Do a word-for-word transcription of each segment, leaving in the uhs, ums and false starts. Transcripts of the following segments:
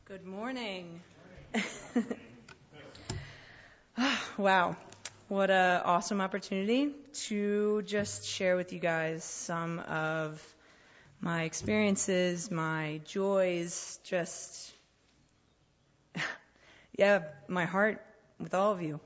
Good morning. Wow, what an awesome opportunity to just share with you guys some of my experiences, my joys, just, yeah, my heart with all of you.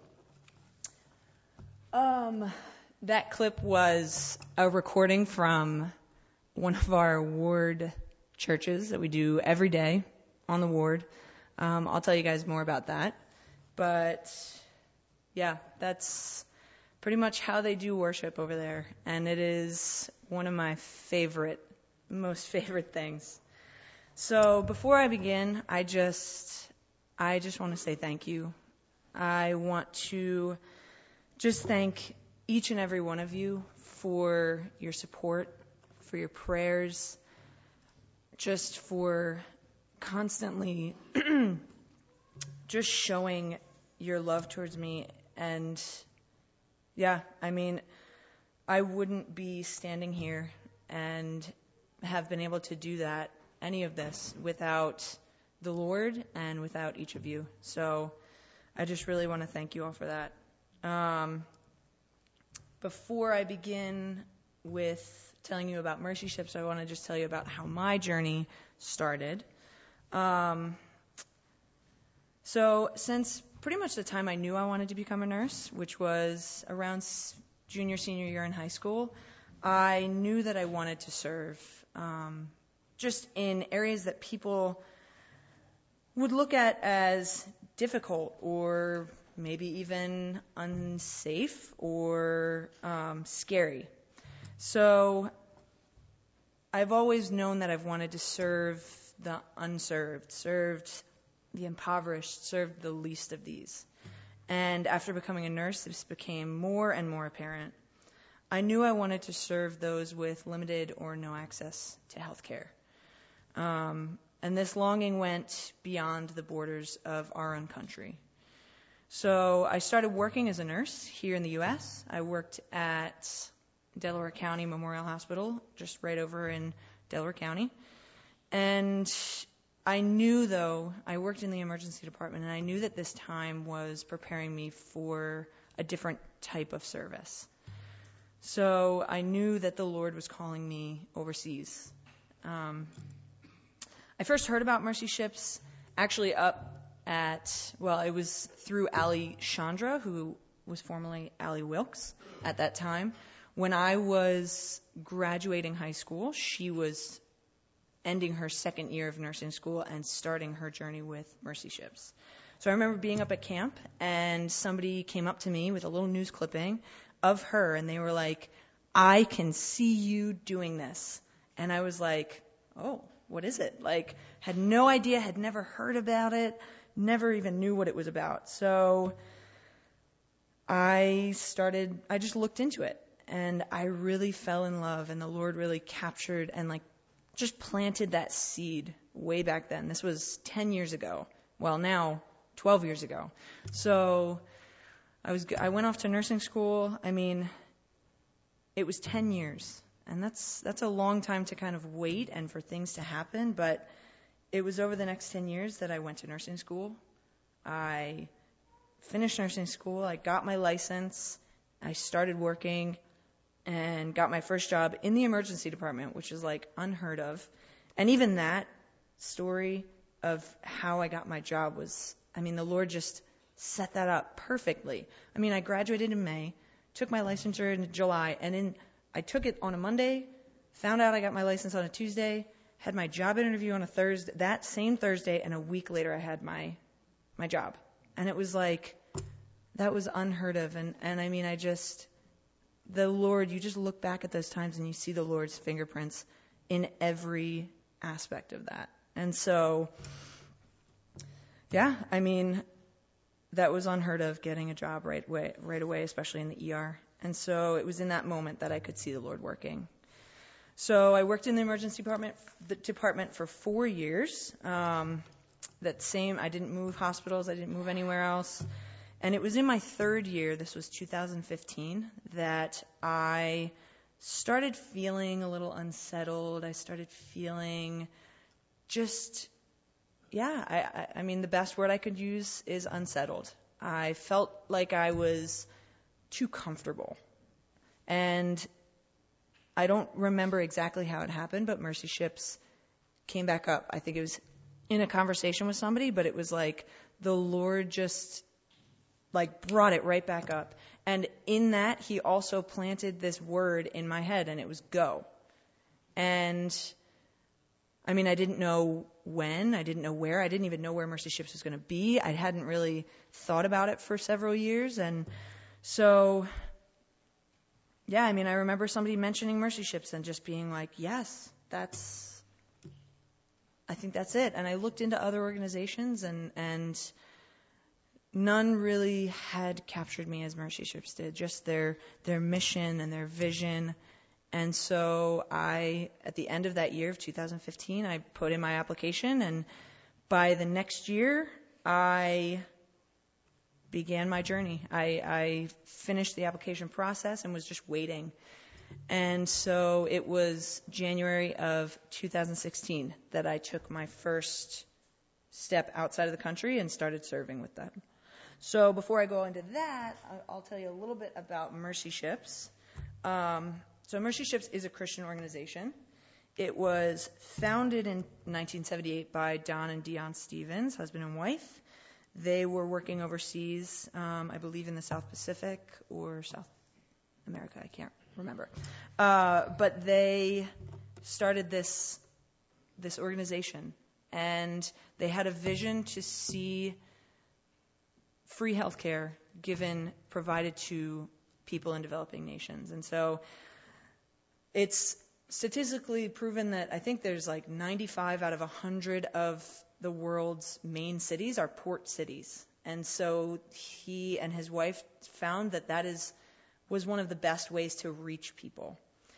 Um, that clip was a recording from one of our ward churches that we do every day on the ward. Um, I'll tell you guys more about that. But yeah, that's pretty much how they do worship over there. And it is one of my favorite, most favorite things. So before I begin, I just, I just want to say thank you. I want to just thank each and every one of you for your support, for your prayers, just for constantly just showing your love towards me. And yeah, I mean, I wouldn't be standing here and have been able to do that, any of this, without the Lord and without each of you. So I just really want to thank you all for that. Um, before I begin with telling you about Mercy Ships, I want to just tell you about how my journey started. Um, so since pretty much the time I knew I wanted to become a nurse, which was around junior, senior year in high school, I knew that I wanted to serve um, just in areas that people would look at as difficult or maybe even unsafe or um, scary. So I've always known that I've wanted to serve the unserved, served the impoverished, served the least of these. And after becoming a nurse, this became more and more apparent. I knew I wanted to serve those with limited or no access to health care. Um, and this longing went beyond the borders of our own country. So I started working as a nurse here in the U S. I worked at Delaware County Memorial Hospital, just right over in Delaware County. And I knew, though, I worked in the emergency department, and I knew that this time was preparing me for a different type of service. So I knew that the Lord was calling me overseas. Um, I first heard about Mercy Ships actually up at, well, it was through Allie Chandra, who was formerly Allie Wilkes at that time. When I was graduating high school, she was ending her second year of nursing school and starting her journey with Mercy Ships. So I remember being up at camp, and somebody came up to me with a little news clipping of her, and they were like, "I can see you doing this." And I was like, "Oh, what is it?" Like, had no idea, had never heard about it, never even knew what it was about. So I started, I just looked into it, and I really fell in love, and the Lord really captured and like just planted that seed way back then. This was ten years ago. Well, now twelve years ago. So I was I went off to nursing school. I mean, it was ten years. And that's that's a long time to kind of wait and for things to happen, but it was over the next ten years that I went to nursing school. I finished nursing school. I got my license. I started working and got my first job in the emergency department, which is like unheard of. And even that story of how I got my job was, I mean, the Lord just set that up perfectly. I mean, I graduated in May, took my licensure in July, and in I took it on a Monday, found out I got my license on a Tuesday, had my job interview on a Thursday, that same Thursday, and a week later I had my my job. And it was like, that was unheard of. And, and I mean, I just, the Lord, you just look back at those times and you see the Lord's fingerprints in every aspect of that. And so, yeah, I mean, that was unheard of, getting a job right away, right away, especially in the E R. And so it was in that moment that I could see the Lord working. So I worked in the emergency department, the department for four years. Um, that same, I didn't move hospitals, I didn't move anywhere else. And it was in my third year, this was two thousand fifteen, that I started feeling a little unsettled. I started feeling just yeah, I, I, I mean, the best word I could use is unsettled. I felt like I was too comfortable. And I don't remember exactly how it happened, but Mercy Ships came back up. I think it was in a conversation with somebody, but it was like the Lord just like brought it right back up. And in that, he also planted this word in my head, and it was go. And I mean, I didn't know when, I didn't know where, I didn't even know where Mercy Ships was going to be. I hadn't really thought about it for several years. And so, yeah, I mean, I remember somebody mentioning Mercy Ships and just being like, yes, that's, I think that's it. And I looked into other organizations, and, and none really had captured me as Mercy Ships did, just their, their mission and their vision. And so I, at the end of that year of two thousand fifteen, I put in my application, and by the next year, I began my journey. I, I finished the application process and was just waiting. And so it was January of two thousand sixteen that I took my first step outside of the country and started serving with them. So before I go into that, I'll tell you a little bit about Mercy Ships. Um, So Mercy Ships is a Christian organization. It was founded in nineteen seventy-eight by Don and Dion Stevens, husband and wife. They were working overseas, um, I believe in the South Pacific or South America, I can't remember. Uh, but they started this this organization, and they had a vision to see free healthcare given, provided to people in developing nations. And so it's statistically proven that I think there's like ninety-five out of one hundred of the world's main cities are port cities. And so he and his wife found that that is was one of the best ways to reach people.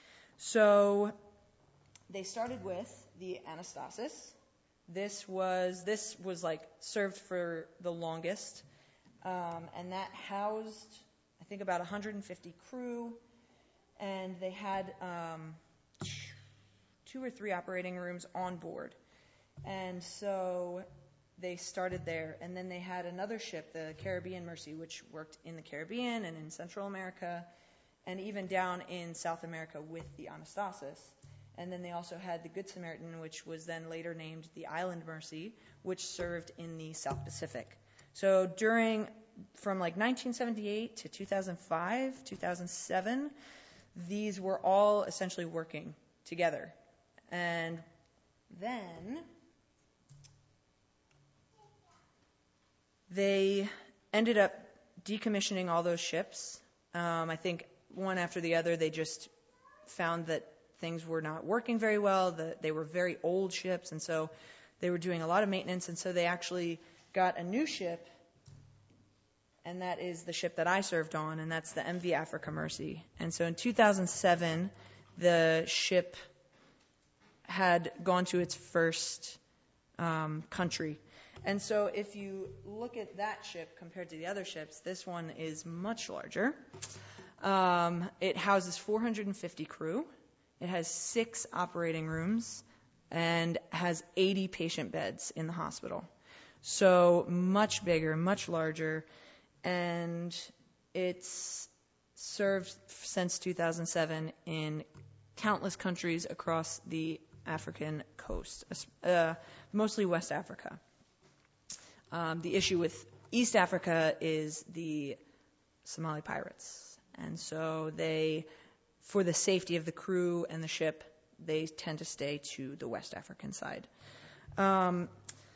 So they started with the Anastasis. This was this was like served for the longest, um, and that housed I think about one hundred fifty crew. And they had um, two or three operating rooms on board. And so they started there. And then they had another ship, the Caribbean Mercy, which worked in the Caribbean and in Central America, and even down in South America with the Anastasis. And then they also had the Good Samaritan, which was then later named the Island Mercy, which served in the South Pacific. So during, from like nineteen seventy-eight to two thousand five, two thousand seven, these were all essentially working together. And then they ended up decommissioning all those ships. Um, I think one after the other, they just found that things were not working very well, that they were very old ships, and so they were doing a lot of maintenance, and so they actually got a new ship, and that is the ship that I served on, and that's the M V Africa Mercy. And so in two thousand seven, the ship had gone to its first um, country. And so if you look at that ship compared to the other ships, this one is much larger. Um, it houses four hundred fifty crew. It has six operating rooms and has eighty patient beds in the hospital. So much bigger, much larger. And it's served since two thousand seven in countless countries across the African coast, uh, mostly West Africa. Um, the issue with East Africa is the Somali pirates. And so they, for the safety of the crew and the ship, they tend to stay to the West African side. Um,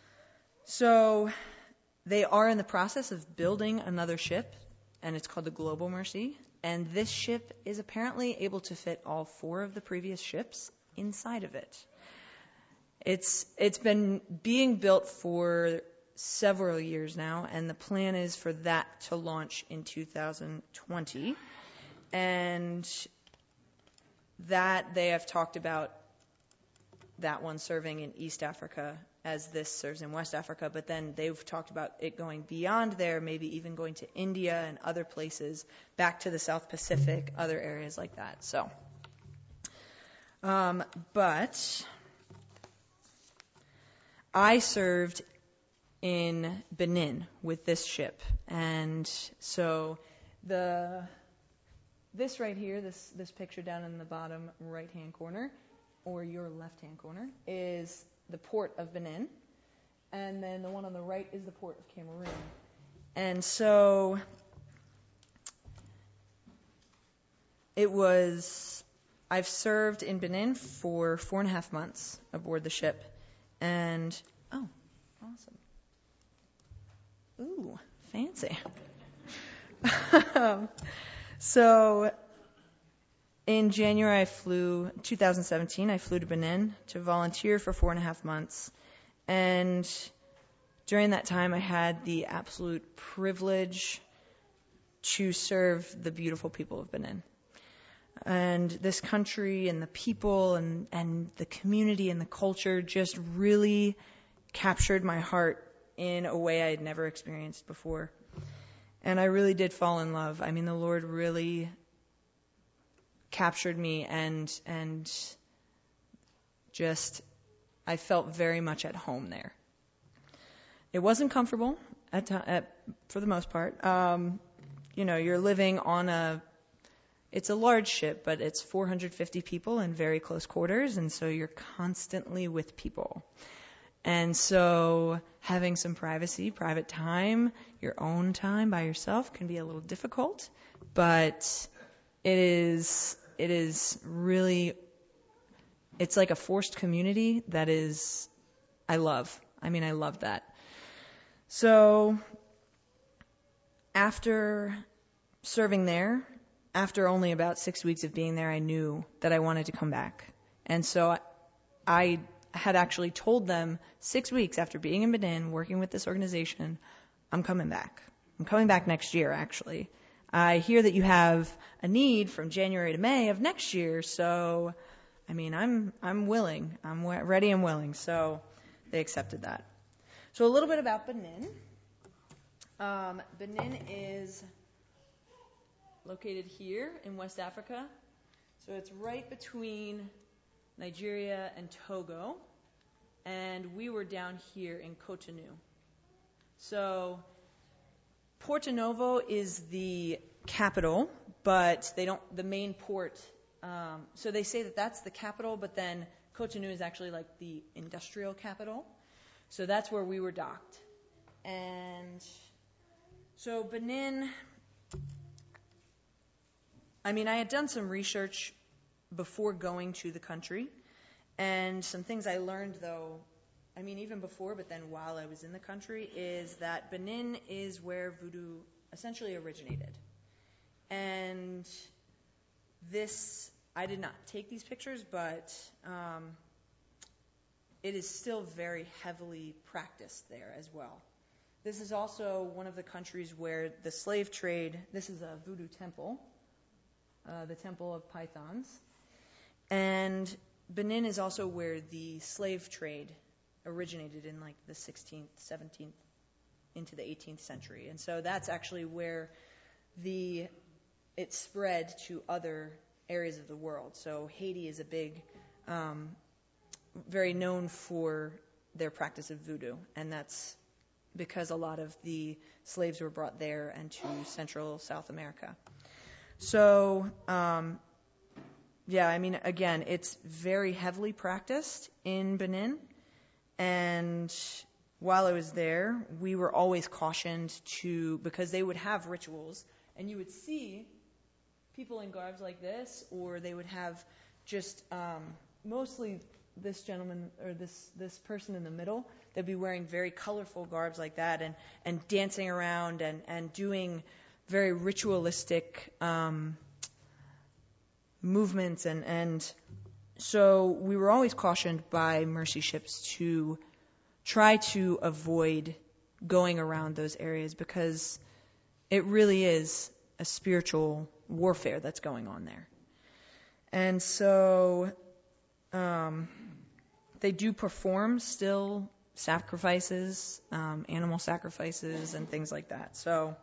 so they are in the process of building another ship, and it's called the Global Mercy. And this ship is apparently able to fit all four of the previous ships inside of it. It's it's been being built for several years now, and the plan is for that to launch in two thousand twenty. And that they have talked about that one serving in East Africa as this serves in West Africa, but then they've talked about it going beyond there, maybe even going to India and other places, back to the South Pacific, other areas like that. So, um, but I served in Benin with this ship. And so the this right here, this this picture down in the bottom right-hand corner, or your left-hand corner, is the port of Benin. And then the one on the right is the port of Cameroon. And so it was, I've served in Benin for four and a half months aboard the ship. And, oh, awesome. Ooh, fancy. So in January, I flew, two thousand seventeen, I flew to Benin to volunteer for four and a half months. And during that time, I had the absolute privilege to serve the beautiful people of Benin. And this country and the people and, and the community and the culture just really captured my heart in a way I had never experienced before. And I really did fall in love. I mean, the Lord really captured me and and just, I felt very much at home there. It wasn't comfortable at, at for the most part. Um, you know, you're living on a, it's a large ship, but it's four hundred fifty people in very close quarters, and so you're constantly with people. And so having some privacy, private time, your own time by yourself can be a little difficult, but it is it is really, it's like a forced community that is, I love. I mean, I love that. So after serving there, after only about six weeks of being there, I knew that I wanted to come back. And so I had actually told them six weeks after being in Benin, working with this organization, I'm coming back. I'm coming back next year, actually. I hear that you have a need from January to May of next year, so, I mean, I'm I'm willing. I'm ready and willing. So they accepted that. So a little bit about Benin. Um, Benin is located here in West Africa. So it's right between Nigeria and Togo, and we were down here in Cotonou. So Porto Novo is the capital, but they don't, the main port, um, so they say that that's the capital, but then Cotonou is actually like the industrial capital. So that's where we were docked. And so Benin, I mean, I had done some research before going to the country, and some things I learned, though, I mean, even before, but then while I was in the country, is that Benin is where voodoo essentially originated. And this, I did not take these pictures, but um, it is still very heavily practiced there as well. This is also one of the countries where the slave trade, this is a voodoo temple, uh, the Temple of Pythons. And Benin is also where the slave trade originated in like the sixteenth, seventeenth, into the eighteenth century. And so that's actually where the it spread to other areas of the world. So Haiti is a big, um, very known for their practice of voodoo, and that's because a lot of the slaves were brought there and to Central South America. So, um, yeah, I mean, again, it's very heavily practiced in Benin. And while I was there, we were always cautioned to, because they would have rituals, and you would see people in garbs like this, or they would have just um, mostly this gentleman or this this person in the middle. They'd be wearing very colorful garbs like that, and and dancing around and and doing very ritualistic um, movements, and and so we were always cautioned by mercy ships to try to avoid going around those areas, because it really is a spiritual warfare that's going on there. And so um, they do perform still sacrifices, um, animal sacrifices and things like that. So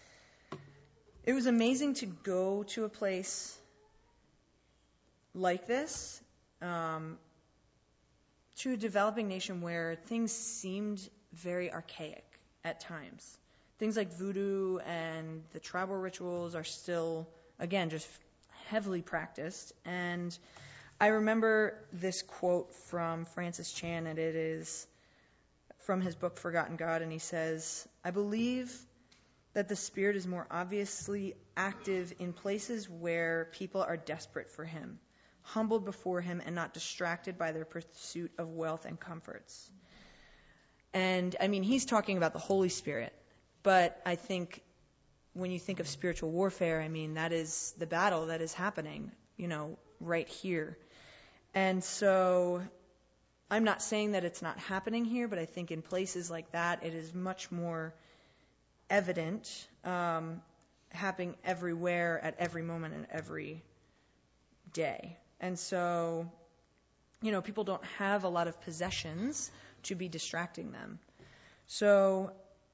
it was amazing to go to a place like this, um, to a developing nation where things seemed very archaic at times. Things like voodoo and the tribal rituals are still, again, just heavily practiced. And I remember this quote from Francis Chan, and it is from his book Forgotten God, and he says, "I believe that the Spirit is more obviously active in places where people are desperate for Him, humbled before Him, and not distracted by their pursuit of wealth and comforts." And, I mean, he's talking about the Holy Spirit, but I think when you think of spiritual warfare, I mean, that is the battle that is happening, you know, right here. And so I'm not saying that it's not happening here, but I think in places like that, it is much more evident, um, happening everywhere at every moment and every day. And so, you know, people don't have a lot of possessions to be distracting them. So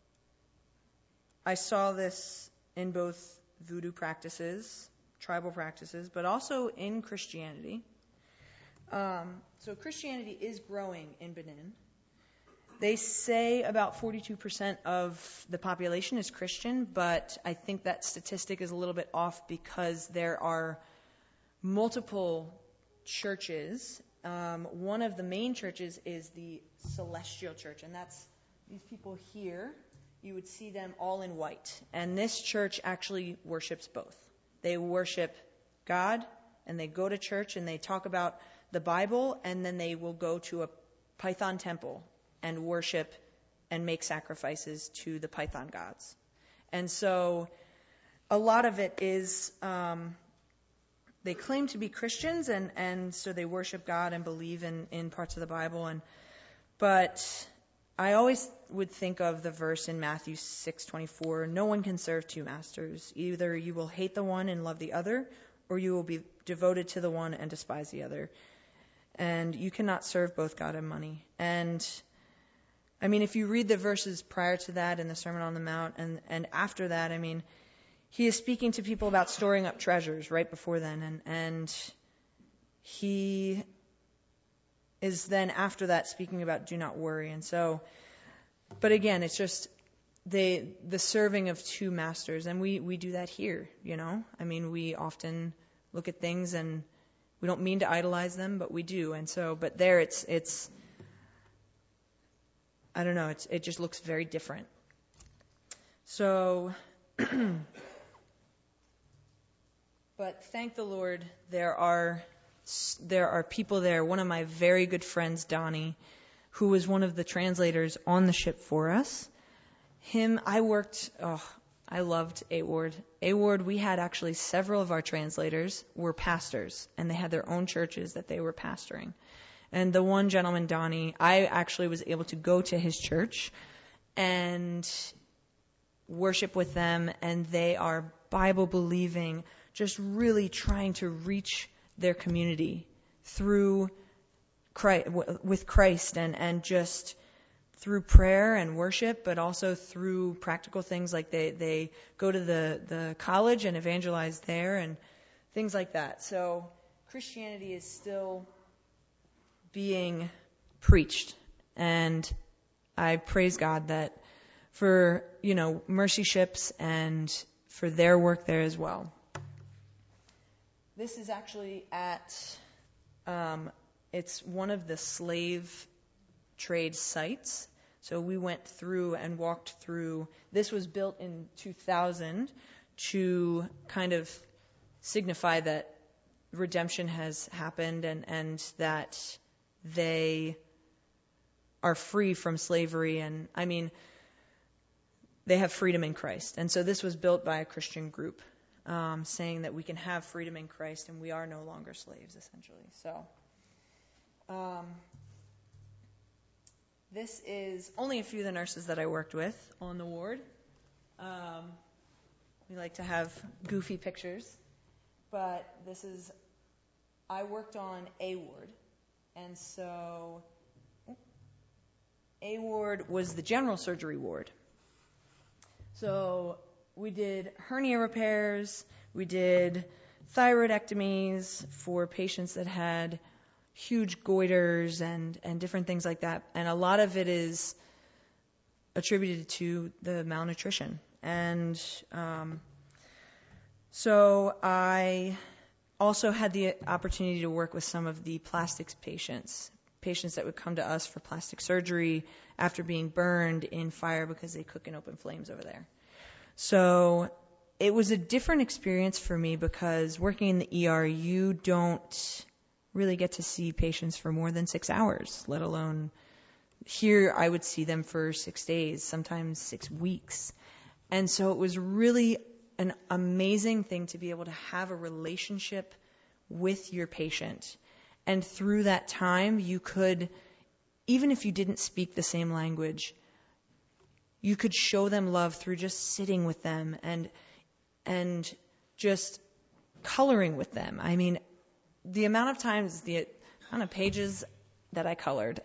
I saw this in both voodoo practices, tribal practices, but also in Christianity. Um, so Christianity is growing in Benin. They say about forty-two percent of the population is Christian, but I think that statistic is a little bit off because there are multiple churches. Um, one of the main churches is the Celestial Church, and that's these people here. You would see them all in white. And this church actually worships both. They worship God, and they go to church, and they talk about the Bible, and then they will go to a Python temple and worship and make sacrifices to the Python gods. And so a lot of it is, um, they claim to be Christians, and, and so they worship God and believe in, in parts of the Bible. And but I always would think of the verse in Matthew six twenty-four, "No one can serve two masters. Either you will hate the one and love the other, or you will be devoted to the one and despise the other. And you cannot serve both God and money." And I mean, if you read the verses prior to that in the Sermon on the Mount and, and after that, I mean, he is speaking to people about storing up treasures right before then. And, and he is then after that speaking about do not worry. And so, but again, it's just they, the serving of two masters. And we, we do that here, you know. I mean, we often look at things and we don't mean to idolize them, but we do. And so, but there it's, it's, I don't know, it's, it just looks very different. So, but thank the Lord, there are, there are people there. One of my very good friends, Donnie, who was one of the translators on the ship for us. Him, I worked, oh, I loved A. Ward. A. Ward, we had actually several of our translators were pastors, and they had their own churches that they were pastoring. And the one gentleman, Donnie, I actually was able to go to his church and worship with them, and they are Bible-believing, just really trying to reach their community through Christ, with Christ, and, and just through prayer and worship, but also through practical things like they, they go to the, the college and evangelize there and things like that. So Christianity is still being preached, and I praise God that for, you know, Mercy Ships and for their work there as well. This is actually at, um, it's one of the slave trade sites. So we went through and walked through. This was built in two thousand to kind of signify that redemption has happened and, and that they are free from slavery. And I mean, they have freedom in Christ. And so this was built by a Christian group, um, saying that we can have freedom in Christ and we are no longer slaves, essentially. So um, this is only a few of the nurses that I worked with on the ward. Um, we like to have goofy pictures, but this is, I worked on A ward. And so A ward was the general surgery ward. So we did hernia repairs, we did thyroidectomies for patients that had huge goiters and, and different things like that. And a lot of it is attributed to the malnutrition. And um, so I also had the opportunity to work with some of the plastics patients, patients that would come to us for plastic surgery after being burned in fire because they cook in open flames over there. So it was a different experience for me because working in the E R, you don't really get to see patients for more than six hours, let alone here I would see them for six days, sometimes six weeks. And so it was really an amazing thing to be able to have a relationship with your patient. And through that time, you could, even if you didn't speak the same language, you could show them love through just sitting with them and and just coloring with them. I mean, the amount of times, the amount of pages that I colored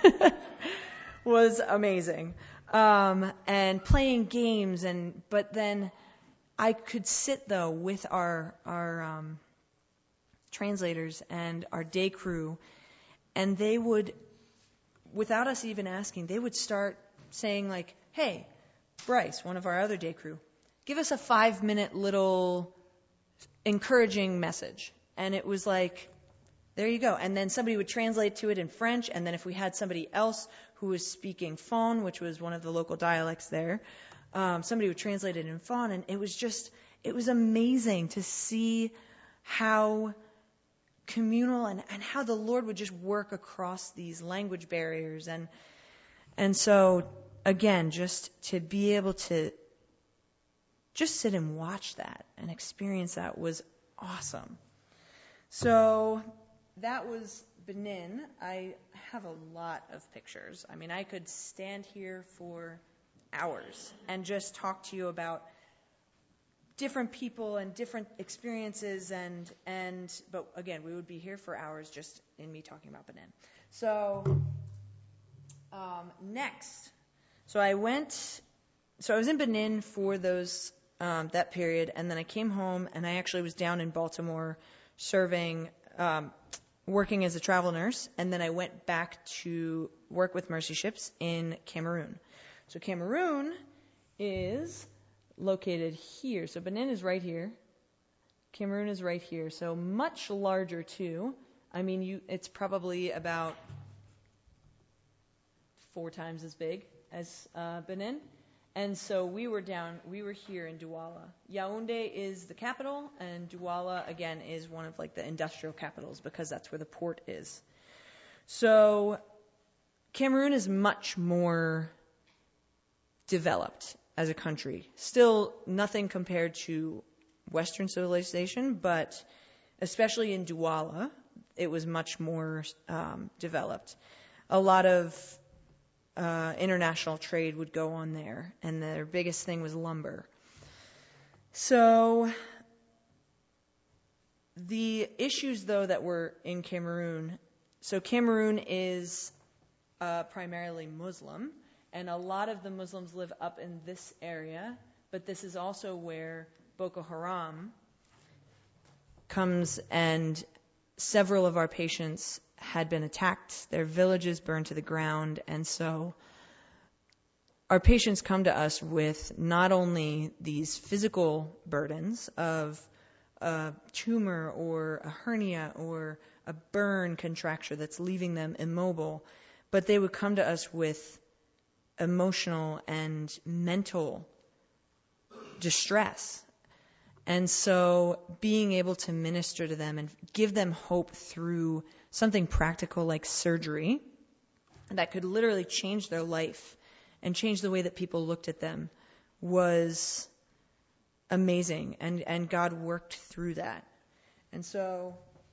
was amazing. Um, and playing games, and but then I could sit though with our our um, translators and our day crew, and they would, without us even asking, they would start saying like, "Hey, Bryce, one of our other day crew, give us a five-minute little encouraging message." And it was like, there you go. And then somebody would translate to it in French, and then if we had somebody else who was speaking Fon, which was one of the local dialects there, um, somebody would translate it in Fon, and it was just, it was amazing to see how communal and, and how the Lord would just work across these language barriers. And and so, again, just to be able to just sit and watch that and experience that was awesome. So that was Benin. I have a lot of pictures. I mean, I could stand here for hours and just talk to you about different people and different experiences, and and but again, we would be here for hours just in me talking about Benin. So um, next, so I went. So I was in Benin for those um, that period, and then I came home, and I actually was down in Baltimore serving, um, working as a travel nurse, and then I went back to work with Mercy Ships in Cameroon. So Cameroon is located here. So Benin is right here. Cameroon is right here. So much larger too. I mean, you, it's probably about four times as big as uh, Benin. And so we were down, we were here in Douala. Yaoundé is the capital, and Douala, again, is one of like the industrial capitals because that's where the port is. So Cameroon is much more developed as a country. Still nothing compared to Western civilization, but especially in Douala, it was much more um, developed. A lot of Uh, international trade would go on there, and their biggest thing was lumber. So the issues, though, that were in Cameroon, so Cameroon is uh, primarily Muslim, and a lot of the Muslims live up in this area, but this is also where Boko Haram comes, and several of our patients had been attacked, their villages burned to the ground, and so our patients come to us with not only these physical burdens of a tumor or a hernia or a burn contracture that's leaving them immobile, but they would come to us with emotional and mental distress. And so being able to minister to them and give them hope through something practical like surgery that could literally change their life and change the way that people looked at them was amazing. And, and God worked through that. And so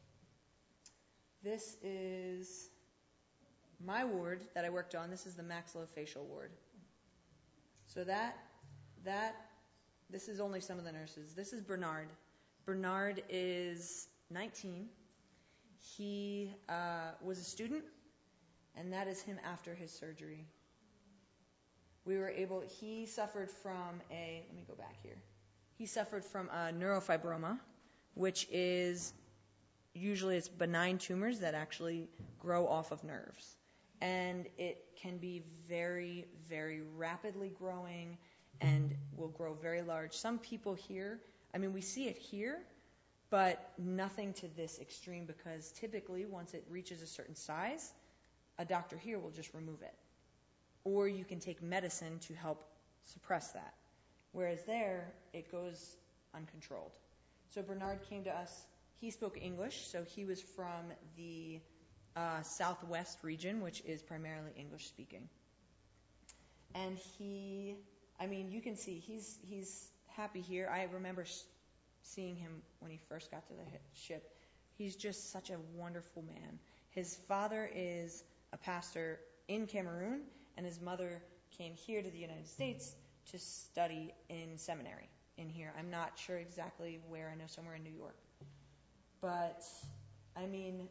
this is my ward that I worked on. This is the maxillofacial ward. So that, that, this is only some of the nurses. This is Bernard. Bernard is nineteen. He uh, was a student, and that is him after his surgery. We were able, he suffered from a, let me go back here. He suffered from a neurofibroma, which is usually it's benign tumors that actually grow off of nerves. And it can be very, very rapidly growing and will grow very large. Some people here, I mean, we see it here, but nothing to this extreme, because typically once it reaches a certain size, a doctor here will just remove it. Or you can take medicine to help suppress that. Whereas there, it goes uncontrolled. So Bernard came to us. He spoke English, so he was from the uh, southwest region, which is primarily English speaking. And he, I mean, you can see he's he's happy here. I remember seeing him when he first got to the ship. He's just such a wonderful man. His father is a pastor in Cameroon, and his mother came here to the United States to study in seminary in here. I'm not sure exactly where. I know somewhere in New York. But, I mean,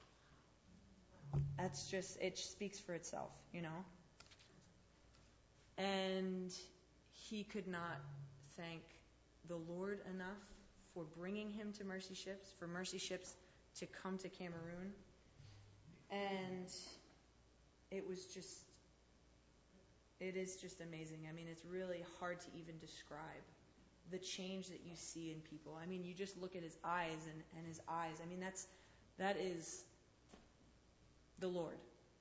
that's just, it speaks for itself, you know. And he could not thank the Lord enough for bringing him to Mercy Ships, for Mercy Ships to come to Cameroon. And it was just, it is just amazing. I mean, it's really hard to even describe the change that you see in people. I mean, you just look at his eyes and, and his eyes. I mean, that's that is the Lord.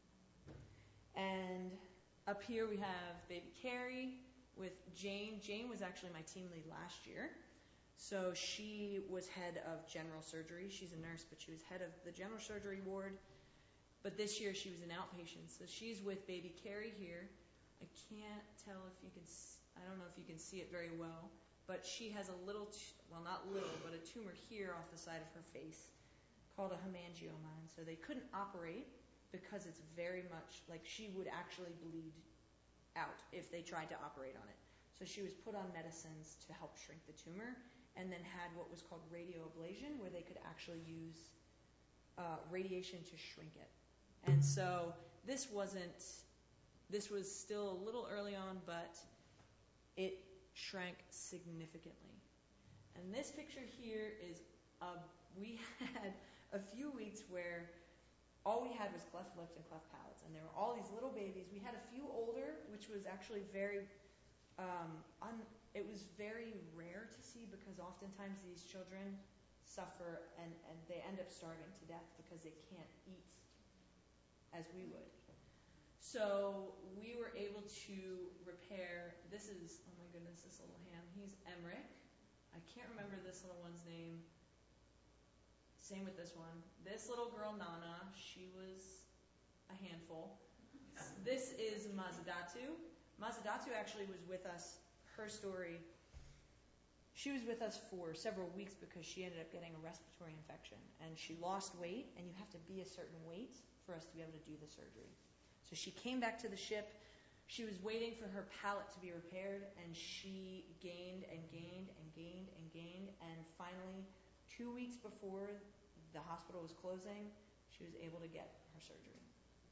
And up here we have baby Carrie with Jane. Jane was actually my team lead last year. So she was head of general surgery. She's a nurse, but she was head of the general surgery ward. But this year she was an outpatient. So she's with baby Carrie here. I can't tell if you can, I don't know if you can see it very well, but she has a little, well, not little, but a tumor here off the side of her face called a hemangioma. And so they couldn't operate because it's very much like she would actually bleed out if they tried to operate on it. So she was put on medicines to help shrink the tumor, and then had what was called radioablation, where they could actually use uh, radiation to shrink it. And so this wasn't, this was still a little early on, but it shrank significantly. And this picture here is, uh, we had a few weeks where all we had was cleft lips and cleft palates, and there were all these little babies. We had a few older, which was actually very, um, un- it was very rare to see, because oftentimes these children suffer and, and they end up starving to death because they can't eat as we would. So we were able to repair, this is, oh my goodness, this little ham. He's Emmerich. I can't remember this little one's name. Same with this one. This little girl, Nana, she was a handful. This is Mazadatu. Mazadatu actually was with us, her story, she was with us for several weeks because she ended up getting a respiratory infection. And she lost weight, and you have to be a certain weight for us to be able to do the surgery. So she came back to the ship. She was waiting for her palate to be repaired, and she gained and gained and gained and gained. And finally, two weeks before the hospital was closing, she was able to get her surgery.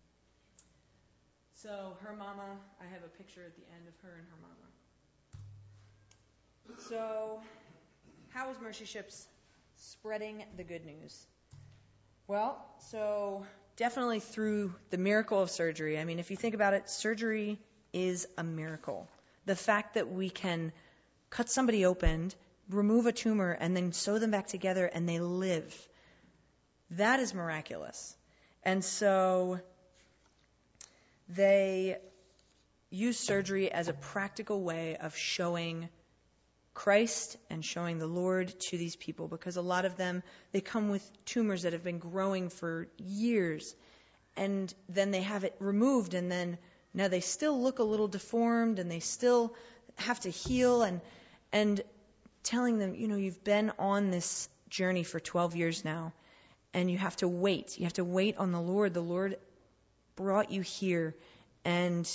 So her mama, I have a picture at the end of her and her mama. So how is Mercy Ships spreading the good news? Well, so definitely through the miracle of surgery. I mean, if you think about it, surgery is a miracle. The fact that we can cut somebody open, remove a tumor, and then sew them back together and they live, that is miraculous. And so they use surgery as a practical way of showing Christ and showing the Lord to these people, because a lot of them, they come with tumors that have been growing for years, and then they have it removed, and then now they still look a little deformed, and they still have to heal, and and telling them, you know, you've been on this journey for twelve years now, and you have to wait. You have to wait on the Lord. The Lord brought you here, and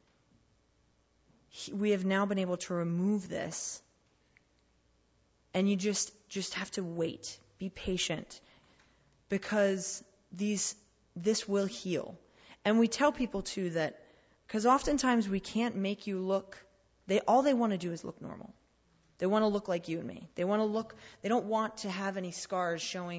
he, we have now been able to remove this. And you just, just have to wait. Be patient. Because these this will heal. And we tell people, too, that, because oftentimes we can't make you look, they all they want to do is look normal. They want to look like you and me. They want to look, they don't want to have any scars showing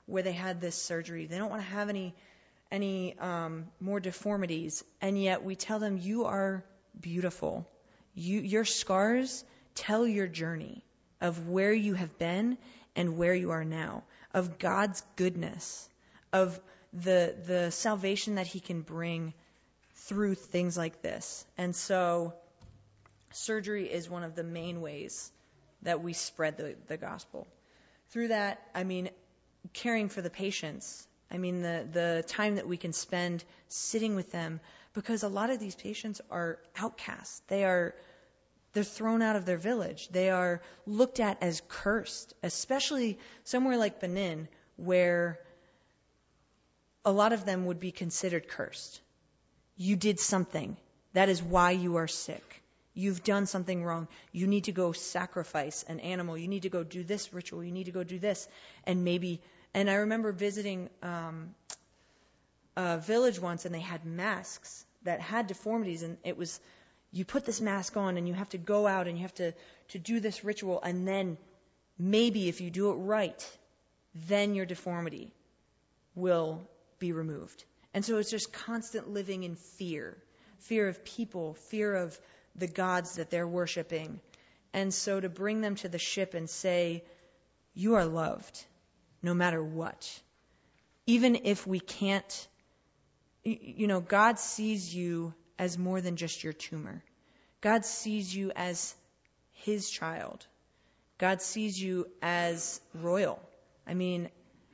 where they had this surgery. They don't want to have any any um, more deformities. And yet we tell them, you are beautiful. You, your scars tell your journey of where you have been and where you are now, of God's goodness, of the the salvation that he can bring through things like this. And so surgery is one of the main ways that we spread the, the gospel. Through that, I mean, caring for the patients. I mean, the, the time that we can spend sitting with them, because a lot of these patients are outcasts. They are, they're thrown out of their village. They are looked at as cursed, especially somewhere like Benin, where a lot of them would be considered cursed. You did something. That is why you are sick. You've done something wrong. You need to go sacrifice an animal. You need to go do this ritual. You need to go do this. And maybe, and I remember visiting um, a village once, and they had masks that had deformities, and it was, you put this mask on and you have to go out and you have to, to do this ritual, and then maybe if you do it right, then your deformity will be removed. And so it's just constant living in fear. Fear of people, fear of the gods that they're worshiping. And so to bring them to the ship and say, you are loved, no matter what. Even if we can't, you know, God sees you as more than just your tumor. God sees you as his child. God sees you as royal. I mean,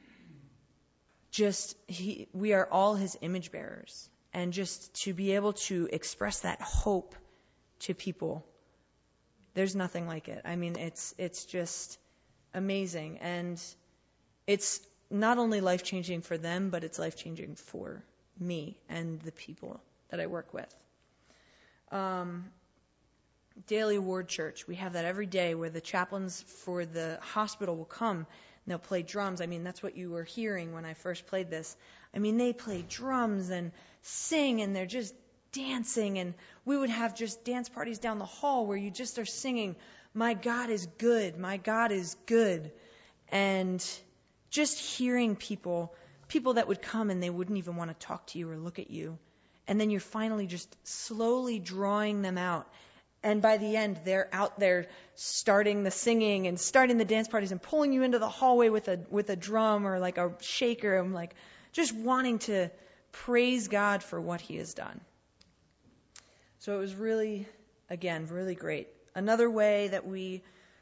just, he, we are all his image bearers. And just to be able to express that hope to people, there's nothing like it. I mean, it's it's just amazing. And it's not only life-changing for them, but it's life-changing for me and the people that I work with. Um, Daily Ward Church, we have that every day, where the chaplains for the hospital will come and they'll play drums. I mean, that's what you were hearing when I first played this. I mean, they play drums and sing, and they're just dancing, and we would have just dance parties down the hall where you just are singing, my God is good, my God is good. And just hearing people, people that would come and they wouldn't even want to talk to you or look at you. And then you're finally just slowly drawing them out. And by the end, they're out there starting the singing and starting the dance parties and pulling you into the hallway with a with a drum or like a shaker. I'm like just wanting to praise God for what he has done. So it was really, again, really great. Another way that we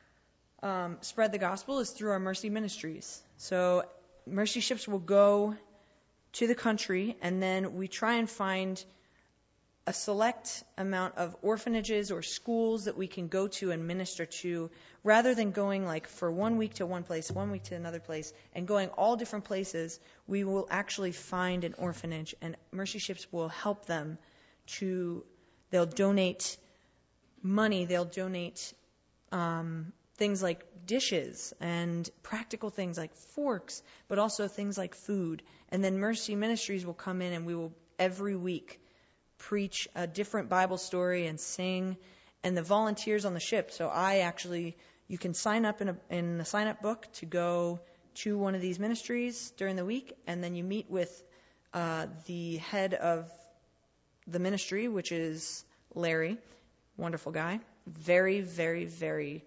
um, spread the gospel is through our Mercy Ministries. So Mercy Ships will go to the country, and then we try and find a select amount of orphanages or schools that we can go to and minister to, rather than going like for one week to one place, one week to another place, and going all different places. We will actually find an orphanage, and Mercy Ships will help them to, they'll donate money, they'll donate um, things like dishes and practical things like forks, but also things like food. And then Mercy Ministries will come in, and we will every week preach a different Bible story and sing, and the volunteers on the ship. So I actually, you can sign up in a in the sign up book to go to one of these ministries during the week, and then you meet with uh, the head of the ministry, which is Larry, wonderful guy, very, very, very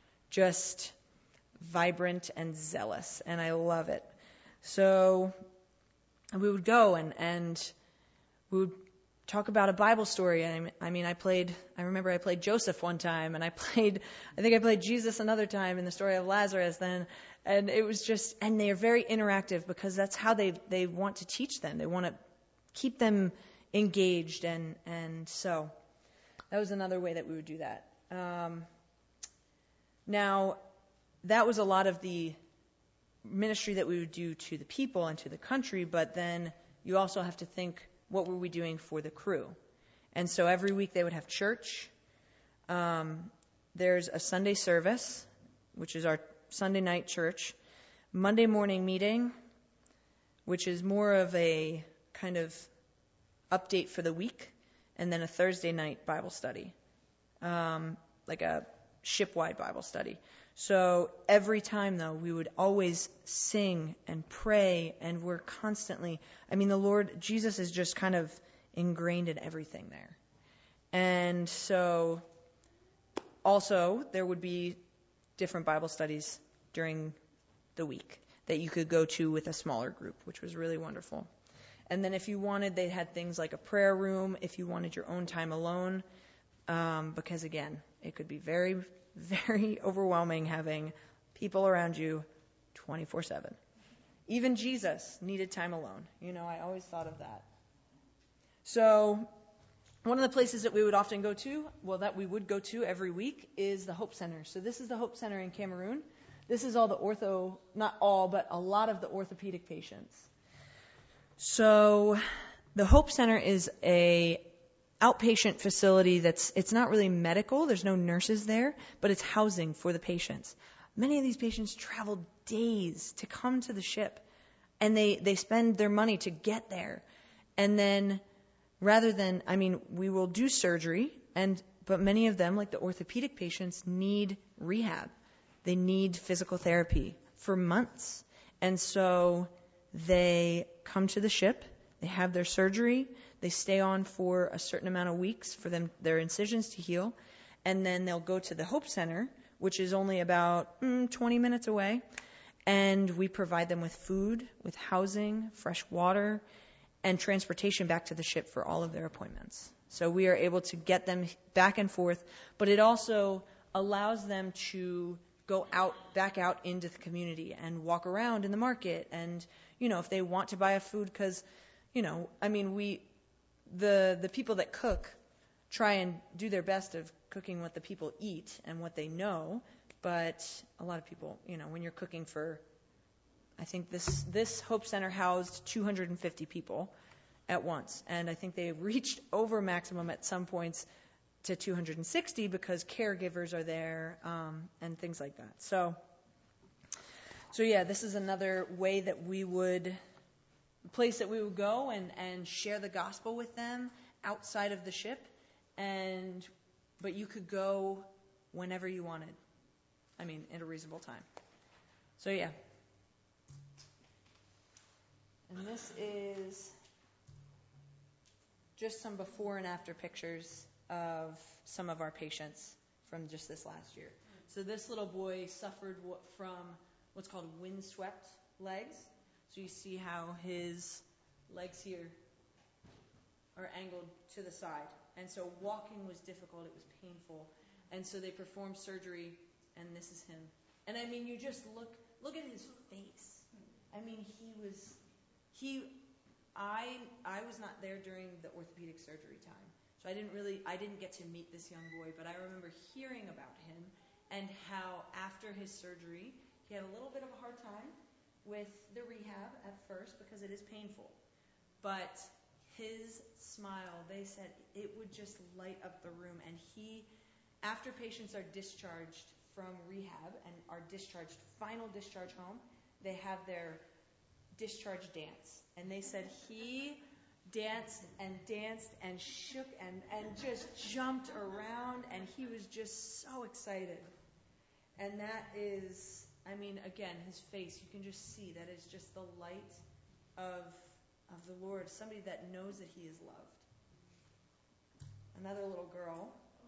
just vibrant and zealous, and I love it. So we would go and and we would talk about a Bible story. And I mean, I played, I remember I played Joseph one time, and I played, I think I played Jesus another time in the story of Lazarus then. And it was just, and they are very interactive because that's how they, they want to teach them. They want to keep them engaged. And, and so that was another way that we would do that. Um, now, that was a lot of the ministry that we would do to the people and to the country, but then you also have to think, what were we doing for the crew? And so every week they would have church. Um, there's a Sunday service, which is our Sunday night church. Monday morning meeting, which is more of a kind of update for the week. And then a Thursday night Bible study. Um, like a ship-wide Bible study. So every time, though, we would always sing and pray, and we're constantly, I mean, the Lord, Jesus is just kind of ingrained in everything there. And so also there would be different Bible studies during the week that you could go to with a smaller group, which was really wonderful. And then if you wanted, they had things like a prayer room if you wanted your own time alone, um, because, again, it could be very, very overwhelming having people around you twenty-four seven. Even Jesus needed time alone. You know, I always thought of that. So one of the places that we would often go to, well, that we would go to every week, is the Hope Center. So this is the Hope Center in Cameroon. This is all the ortho, not all, but a lot of the orthopedic patients. So the Hope Center is a outpatient facility that's, it's not really medical. There's no nurses there, but it's housing for the patients. Many of these patients travel days to come to the ship, and they, they spend their money to get there. And then rather than, I mean, we will do surgery, and but many of them, like the orthopedic patients, need rehab. They need physical therapy for months. And so they come to the ship, they have their surgery, they stay on for a certain amount of weeks for them their incisions to heal, and then they'll go to the Hope Center, which is only about mm, twenty minutes away, and we provide them with food, with housing, fresh water, and transportation back to the ship for all of their appointments. So we are able to get them back and forth, but it also allows them to go out, back out into the community and walk around in the market. And, you know, if they want to buy a food, because, you know, I mean, we, the the people that cook try and do their best of cooking what the people eat and what they know. But a lot of people, you know, when you're cooking for, I think this this Hope Center housed two hundred fifty people at once. And I think they reached over maximum at some points to two hundred sixty because caregivers are there um, and things like that. So, so yeah, this is another way that we would, place that we would go and, and share the gospel with them outside of the ship. And but you could go whenever you wanted. I mean, at a reasonable time. So yeah. And this is just some before and after pictures of some of our patients from just this last year. So this little boy suffered from what's called windswept legs. So you see how his legs here are angled to the side. And so walking was difficult. It was painful. And so they performed surgery, and this is him. And I mean, you just look, look at his face. I mean, he was, he, I, I was not there during the orthopedic surgery time. So I didn't really, I didn't get to meet this young boy, but I remember hearing about him and how after his surgery, he had a little bit of a hard time with the rehab at first because it is painful. But his smile, they said it would just light up the room. And he, after patients are discharged from rehab and are discharged, final discharge home, they have their discharge dance. And they said he danced and danced and shook and, and just jumped around, and he was just so excited. And that is, I mean, again, his face, you can just see that is just the light of of the Lord, somebody that knows that he is loved. Another little girl.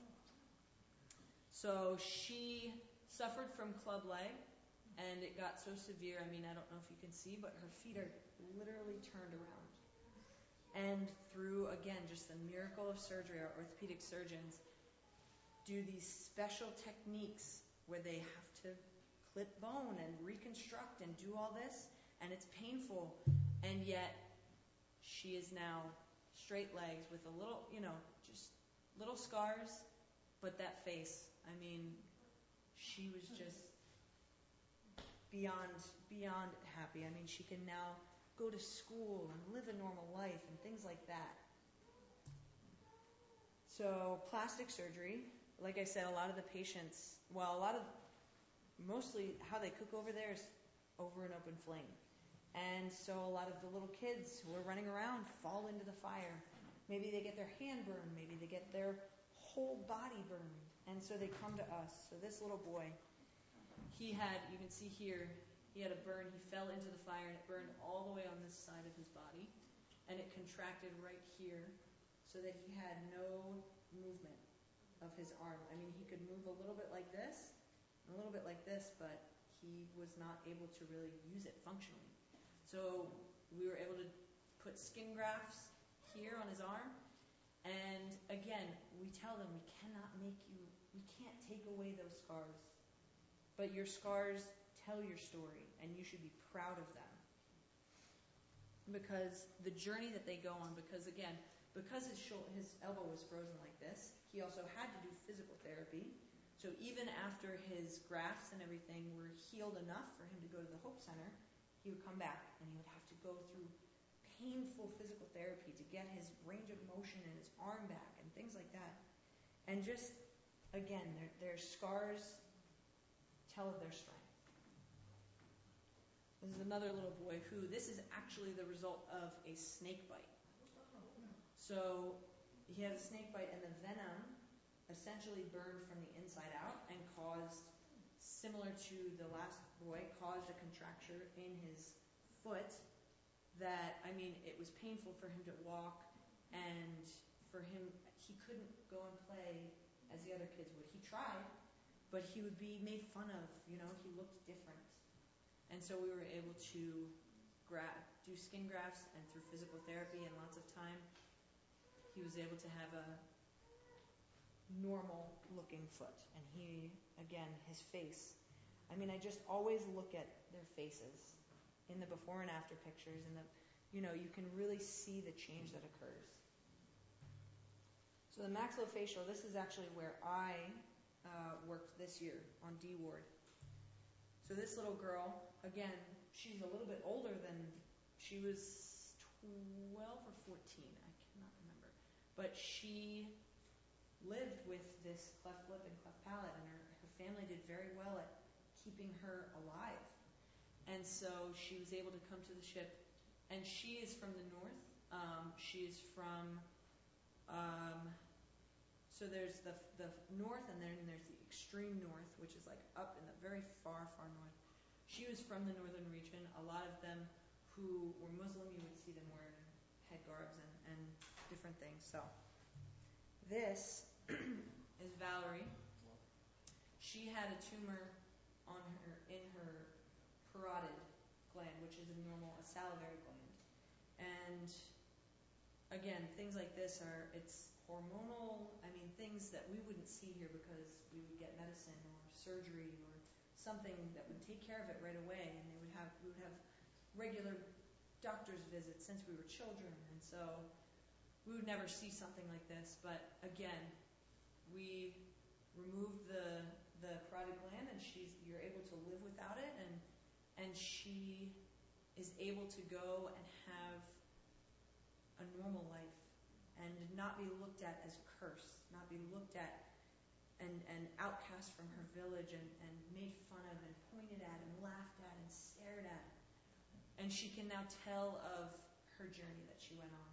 So she suffered from club leg, and it got so severe, I mean, I don't know if you can see, but her feet are literally turned around. And through, again, just the miracle of surgery, our orthopedic surgeons do these special techniques where they have to clip bone and reconstruct and do all this, and it's painful, and yet she is now straight legs with a little, you know, just little scars, but that face, I mean, she was just beyond, beyond happy. I mean, she can now go to school and live a normal life and things like that. So plastic surgery, like I said, a lot of the patients, well, a lot of, mostly how they cook over there is over an open flame. And so a lot of the little kids who are running around fall into the fire. Maybe they get their hand burned. Maybe they get their whole body burned. And so they come to us. So this little boy, he had, you can see here, he had a burn. He fell into the fire and it burned all the way on this side of his body. And it contracted right here so that he had no movement of his arm. I mean, he could move a little bit like this, a little bit like this, but he was not able to really use it functionally. So we were able to put skin grafts here on his arm. And again, we tell them we cannot make you, we can't take away those scars. But your scars tell your story, and you should be proud of them. Because the journey that they go on, because again, because his shoulder, his elbow was frozen like this, he also had to do physical therapy. So even after his grafts and everything were healed enough for him to go to the Hope Center, he would come back and he would have to go through painful physical therapy to get his range of motion and his arm back and things like that. And just, again, their, their scars tell of their strength. This is another little boy who, this is actually the result of a snake bite. So he had a snake bite and the venom essentially burned from the inside out and caused, similar to the last boy, caused a contracture in his foot that, I mean, it was painful for him to walk, and for him, he couldn't go and play as the other kids would. He tried, but he would be made fun of, you know, he looked different. And so we were able to gra- do skin grafts, and through physical therapy and lots of time, he was able to have a normal looking foot. And he, again, his face. I mean, I just always look at their faces in the before and after pictures, and the, you know, you can really see the change that occurs. So the maxillofacial, this is actually where I uh, worked this year on D ward. So this little girl, again, she's a little bit older than, she was twelve or fourteen, I cannot remember. But she lived with this cleft lip and cleft palate, and her, her family did very well at keeping her alive. And so she was able to come to the ship, and she is from the north. Um, she is from, um, so there's the the north, and then there's the extreme north, which is like up in the very far, far north. She was from the northern region. A lot of them who were Muslim, you would see them wearing head garbs and, and different things. So this is Valerie. She had a tumor on her in her parotid gland, which is a normal, a salivary gland. And again, things like this are, it's hormonal, I mean, things that we wouldn't see here because we would get medicine or surgery or something that would take care of it right away, and they would have, we would have regular doctor's visits since we were children, and so we would never see something like this. But again, we removed the the parotid gland, and she's you're able to live without it, and and she is able to go and have a normal life and not be looked at as cursed, not be looked at and, and outcast from her village and, and made fun of and pointed at and laughed at and stared at. And she can now tell of her journey that she went on.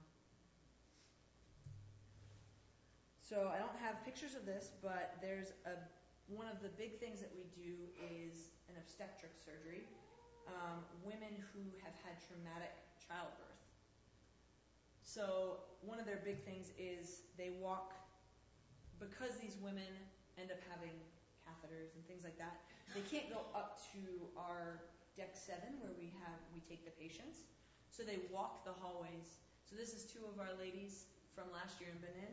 So I don't have pictures of this, but there's a one of the big things that we do is an obstetric surgery. Um, women who have had traumatic childbirth. So one of their big things is they walk, because these women end up having catheters and things like that, they can't go up to our deck seven where we have we take the patients. So they walk the hallways. So this is two of our ladies from last year in Benin.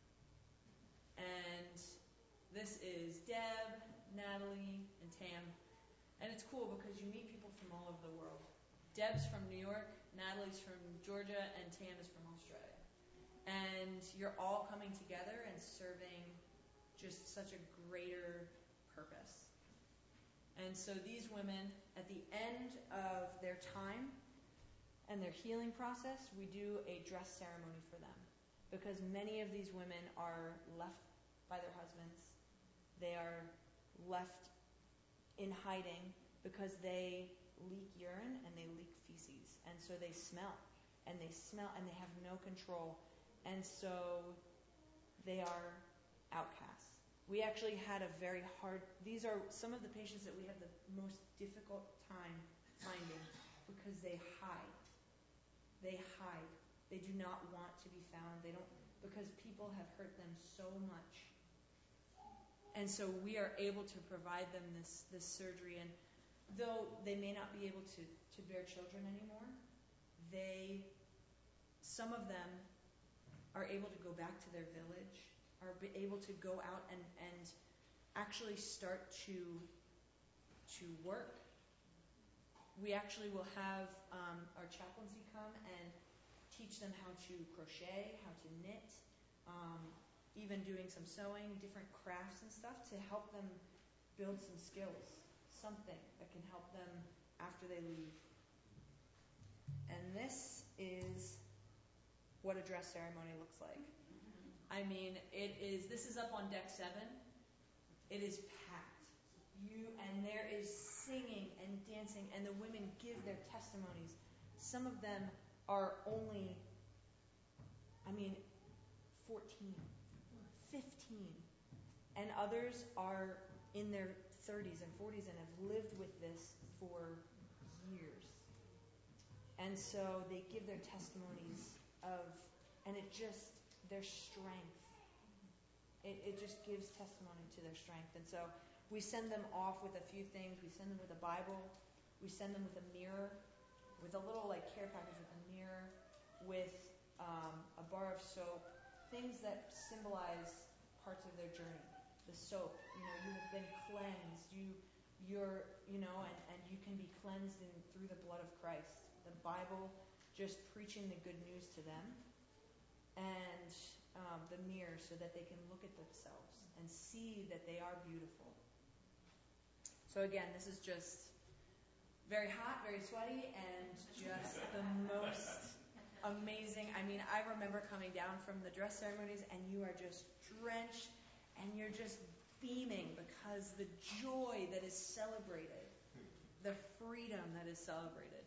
And this is Deb, Natalie, and Tam. And it's cool because you meet people from all over the world. Deb's from New York, Natalie's from Georgia, and Tam is from Australia. And you're all coming together and serving just such a greater purpose. And so these women, at the end of their time and their healing process, we do a dress ceremony for them. Because many of these women are left by their husbands. They are left in hiding because they leak urine and they leak feces. And so they smell. And they smell and they have no control. And so they are outcasts. We actually had a very hard, these are some of the patients that we have the most difficult time finding because they hide. They hide. They do not want to be found. They don't, because people have hurt them so much. And so we are able to provide them this, this surgery. And though they may not be able to, to bear children anymore, they, some of them are able to go back to their village, are able to go out and, and actually start to, to work. We actually will have um, our chaplaincy come and teach them how to crochet, how to knit, um, even doing some sewing, different crafts and stuff to help them build some skills, something that can help them after they leave. And this is what a dress ceremony looks like. I mean, it is, this is up on deck seven. It is packed. You, and there is singing and dancing, and the women give their testimonies. Some of them are only, I mean, fourteen, fifteen. And others are in their thirties and forties and have lived with this for years. And so they give their testimonies of, and it just, their strength. It, it just gives testimony to their strength. And so we send them off with a few things. We send them with a Bible. We send them with a mirror, with a little like care package with a mirror, with um, a bar of soap, things that symbolize parts of their journey. The soap, you know, you have been cleansed. You, you're, you know, and, and you can be cleansed in, through the blood of Christ. The Bible, just preaching the good news to them, and um, the mirror so that they can look at themselves and see that they are beautiful. So again, this is just very hot, very sweaty, and just the most amazing. I mean, I remember coming down from the dress ceremonies, and you are just drenched, and you're just beaming because the joy that is celebrated, the freedom that is celebrated.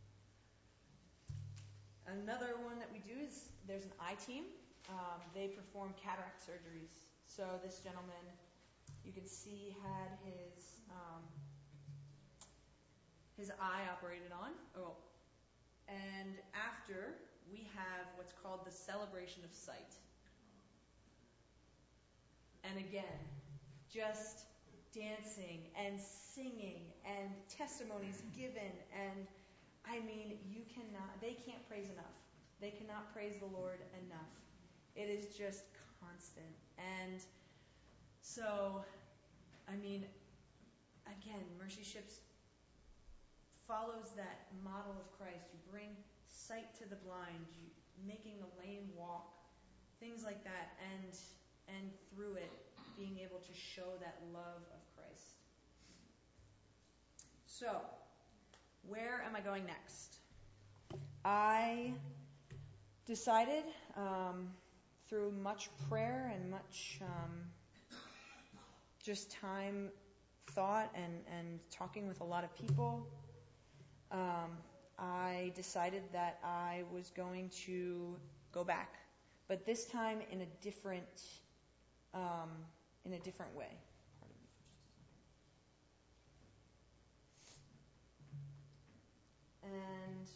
Another one that we do is there's an eye team. Um, they perform cataract surgeries. So this gentleman, you can see, had his um, his eye operated on. Oh, and after we have what's called the celebration of sight. And again, just dancing and singing and testimonies given, and I mean, you cannot, they can't praise enough. They cannot praise the Lord enough. It is just constant. And so, I mean, again, Mercy Ships follows that model of Christ. You bring sight to the blind, you making the lame walk, things like that, and and through it, being able to show that love of Christ. So, where am I going next? I decided, um, through much prayer and much um, just time, thought, and, and talking with a lot of people, um, I decided that I was going to go back, but this time in a different, um, in a different way. And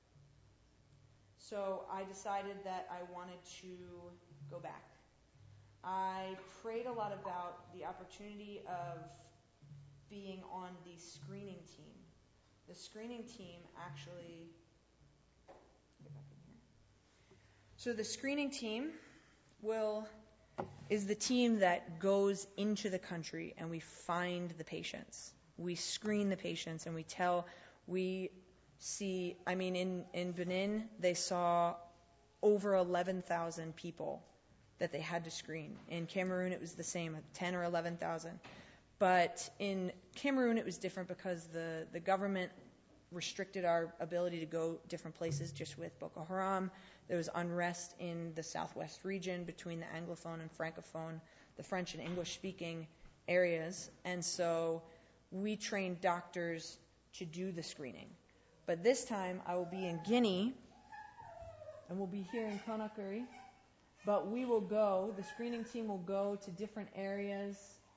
so I decided that I wanted to go back. I prayed a lot about the opportunity of being on the screening team. The screening team actually, get back in here. So the screening team will is the team that goes into the country and we find the patients. We screen the patients and we tell, we see, I mean, in, in Benin, they saw over eleven thousand people that they had to screen. In Cameroon, it was the same, ten or eleven thousand. But in Cameroon, it was different because the, the government restricted our ability to go different places just with Boko Haram. There was unrest in the southwest region between the Anglophone and Francophone, the French and English-speaking areas. And so we trained doctors to do the screening. But this time I will be in Guinea, and we'll be here in Conakry, But we will go, the screening team will go to different areas,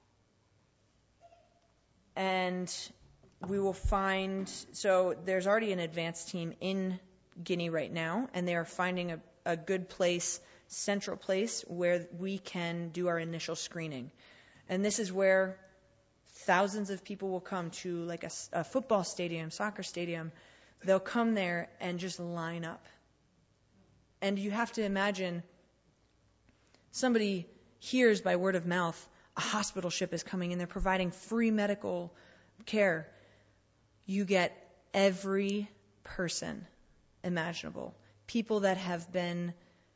and we will find, so there's already an advanced team in Guinea right now, and they are finding a, a good place, central place, where we can do our initial screening. And this is where thousands of people will come to, like a, a football stadium, soccer stadium. They'll come there and just line up. And you have to imagine, somebody hears by word of mouth, a hospital ship is coming and they're providing free medical care. You get every person imaginable. People that have been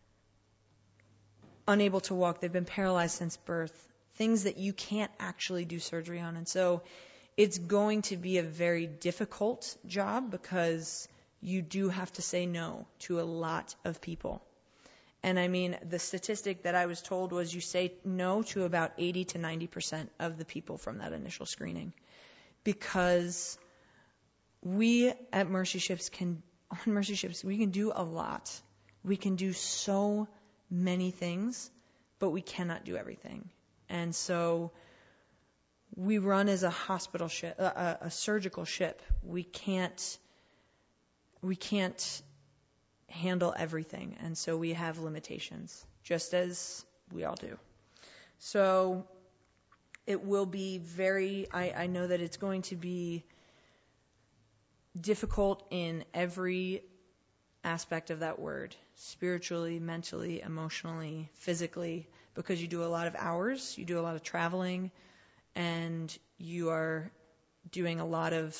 unable to walk, they've been paralyzed since birth, things that you can't actually do surgery on. And so it's going to be a very difficult job because you do have to say no to a lot of people. And I mean, the statistic that I was told was you say no to about eighty to ninety percent of the people from that initial screening. Because we at Mercy Ships can, on Mercy Ships, we can do a lot. We can do so many things, but we cannot do everything. And so we run as a hospital ship, a, a surgical ship. We can't, we can't handle everything, and so we have limitations, just as we all do. So it will be very, I, I know that it's going to be difficult in every aspect of that word, spiritually, mentally, emotionally, physically, because you do a lot of hours, you do a lot of traveling, and you are doing a lot of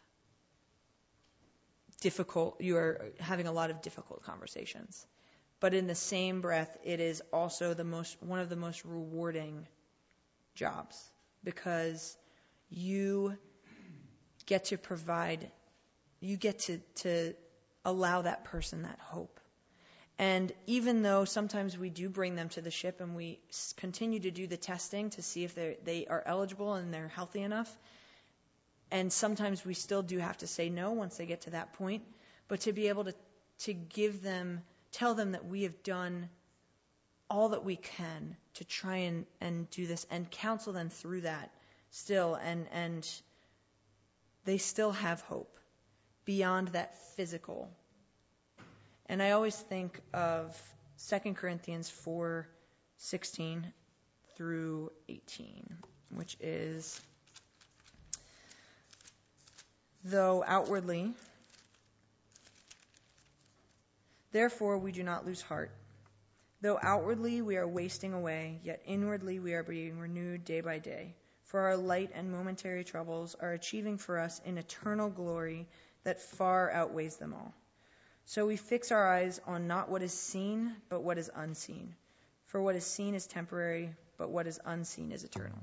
difficult, you are having a lot of difficult conversations. But in the same breath, it is also the most, one of the most rewarding jobs, because you get to provide, you get to, to allow that person that hope. And even though sometimes we do bring them to the ship and we continue to do the testing to see if they they are eligible and they're healthy enough, and sometimes we still do have to say no once they get to that point, but to be able to, to give them, tell them that we have done all that we can to try and, and do this and counsel them through that still, and, and they still have hope beyond that physical. And I always think of Second Corinthians four sixteen through eighteen, which is, though outwardly, therefore we do not lose heart. Though outwardly we are wasting away, yet inwardly we are being renewed day by day. For our light and momentary troubles are achieving for us an eternal glory that far outweighs them all. So we fix our eyes on not what is seen, but what is unseen. For what is seen is temporary, but what is unseen is eternal.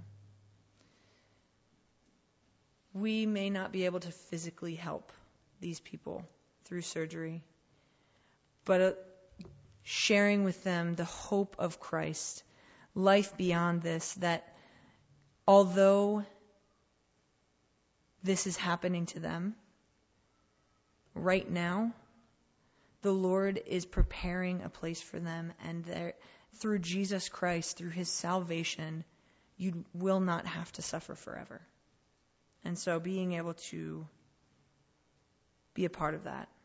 We may not be able to physically help these people through surgery, but uh, sharing with them the hope of Christ, life beyond this, that although this is happening to them right now, the Lord is preparing a place for them, and through Jesus Christ, through his salvation, you will not have to suffer forever. And so being able to be a part of that.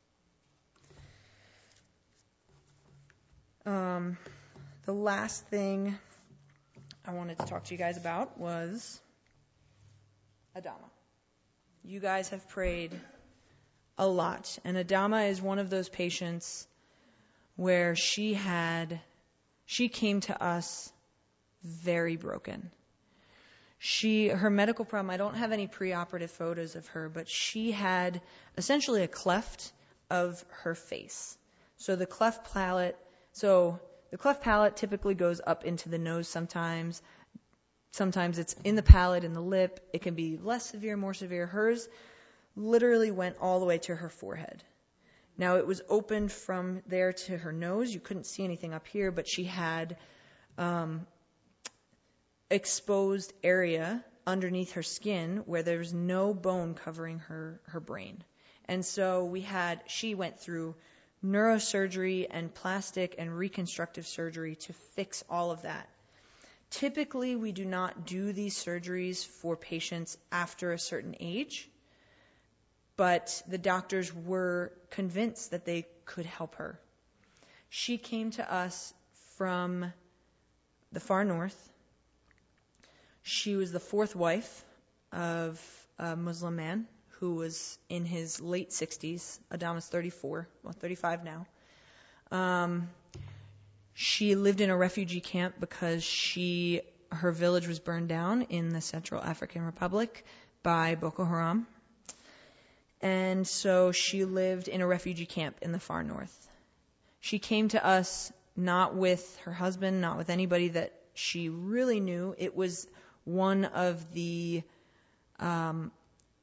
Um, the last thing I wanted to talk to you guys about was Adama. You guys have prayed a lot. And Adama is one of those patients where she had, she came to us very broken. She, her medical problem, I don't have any preoperative photos of her, but she had essentially a cleft of her face. So the cleft palate, so the cleft palate typically goes up into the nose sometimes. Sometimes it's in the palate, in the lip. It can be less severe, more severe. Hers literally went all the way to her forehead. Now, it was opened from there to her nose. You couldn't see anything up here, but she had um, exposed area underneath her skin where there was no bone covering her, her brain. And so we had, she went through neurosurgery and plastic and reconstructive surgery to fix all of that. Typically, we do not do these surgeries for patients after a certain age, but the doctors were convinced that they could help her. She came to us from the far north. She was the fourth wife of a Muslim man who was in his late sixties. Adama's thirty-four, well, thirty-five now. Um, she lived in a refugee camp because she her village was burned down in the Central African Republic by Boko Haram. And so she lived in a refugee camp in the far north. She came to us not with her husband, not with anybody that she really knew. It was one of the um,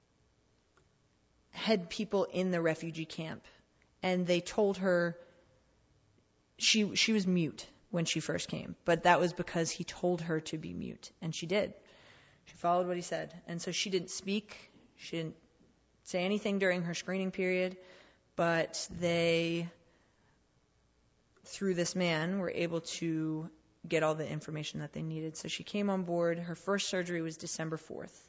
head people in the refugee camp. And they told her she she was mute when she first came. But that was because he told her to be mute. And she did. She followed what he said. And so she didn't speak. She didn't say anything during her screening period. But they, through this man, were able to get all the information that they needed. So she came on board. Her first surgery was December fourth.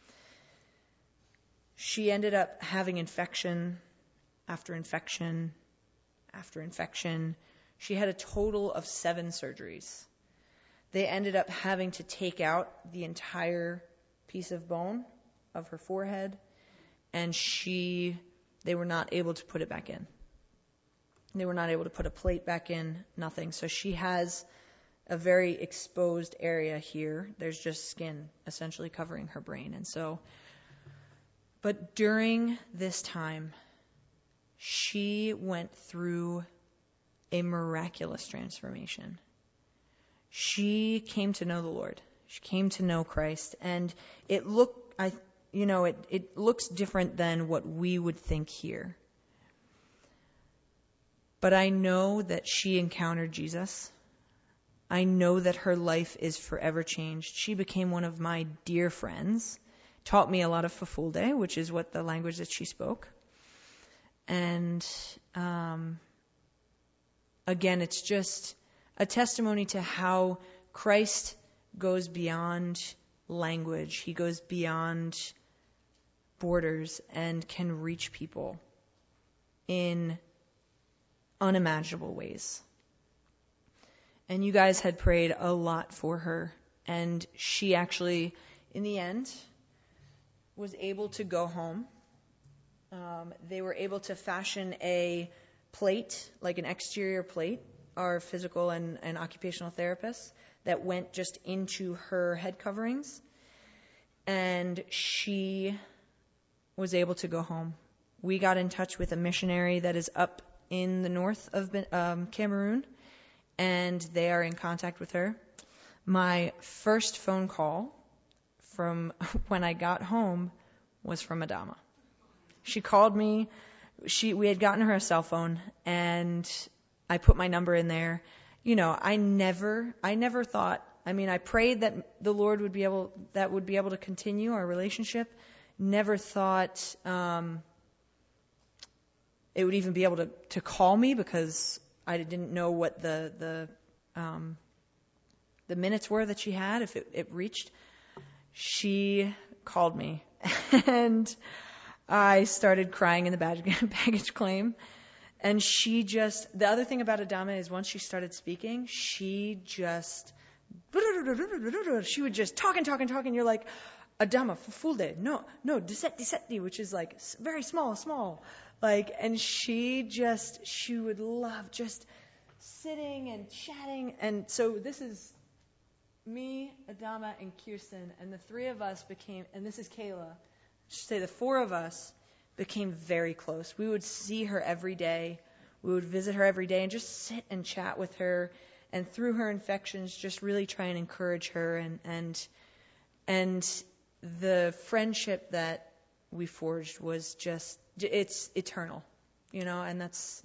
She ended up having infection after infection after infection. She had a total of seven surgeries. They ended up having to take out the entire piece of bone of her forehead, and she, they were not able to put it back in. They were not able to put a plate back in, nothing. So she has a very exposed area here. There's just skin essentially covering her brain. And so, but during this time, she went through a miraculous transformation. She came to know the Lord. She came to know Christ. And it looked, I, you know, it, it looks different than what we would think here. But I know that she encountered Jesus. I know that her life is forever changed. She became one of my dear friends, taught me a lot of Fafulde, which is what the language that she spoke. And um, again, it's just a testimony to how Christ goes beyond language. He goes beyond borders and can reach people in unimaginable ways. And you guys had prayed a lot for her. And she actually, in the end, was able to go home. Um, they were able to fashion a plate, like an exterior plate, our physical and, and occupational therapists, that went just into her head coverings. And she was able to go home. We got in touch with a missionary that is up in the north of um, Cameroon, and they are in contact with her. My first phone call from when I got home was from Adama. She called me. She we had gotten her a cell phone, and I put my number in there. You know, I never, I never thought. I mean, I prayed that the Lord would be able, that would be able to continue our relationship. Never thought um, it would even be able to, to call me, because I didn't know what the the um, the minutes were that she had, if it, it reached. She called me, and I started crying in the baggage, baggage claim. And she just, the other thing about Adama is once she started speaking, she just, she would just talk and talk and talk, and you're like, Adama, Fafulde, no, no, Disetti, Disetti, which is like very small, small. Like, and she just, she would love just sitting and chatting. And so this is me, Adama, and Kirsten, and the three of us became, and this is Kayla, I should say the four of us became very close. We would see her every day. We would visit her every day and just sit and chat with her, and through her infections, just really try and encourage her. And and and the friendship that we forged was just, it's eternal, you know, and that's,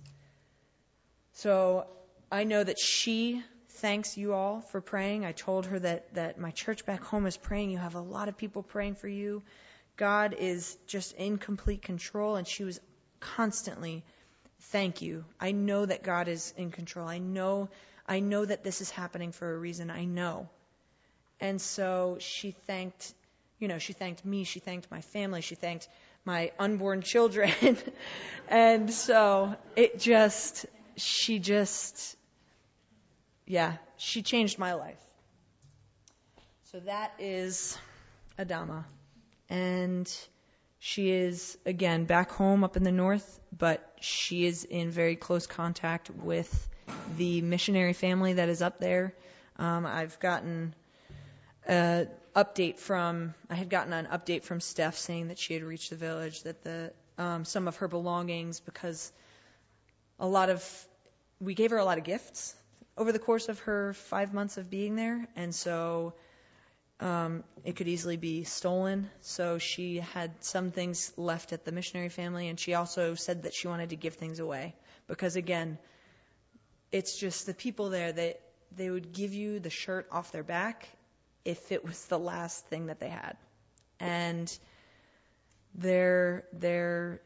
so I know that she thanks you all for praying. I told her that, that my church back home is praying. You have a lot of people praying for you. God is just in complete control, and she was constantly thank you. I know that God is in control. I know, I know that this is happening for a reason. I know. And so she thanked, you know, she thanked me. She thanked my family. She thanked my unborn children. And so it just, she just, yeah, she changed my life. So that is Adama. And she is, again, back home up in the north, but she is in very close contact with the missionary family that is up there. Um, I've gotten an update from, I had gotten an update from Steph saying that she had reached the village, that the um, some of her belongings, because a lot of, we gave her a lot of gifts over the course of her five months of being there, and so Um, it could easily be stolen. So she had some things left at the missionary family, and she also said that she wanted to give things away. Because again, it's just the people there that they would give you the shirt off their back if it was the last thing that they had. And they're they're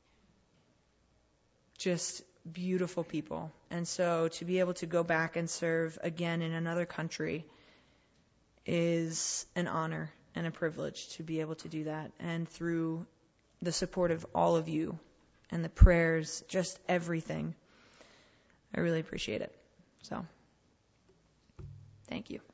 just beautiful people. And so to be able to go back and serve again in another country is an honor and a privilege to be able to do that. And through the support of all of you and the prayers, just everything, I really appreciate it. So, thank you.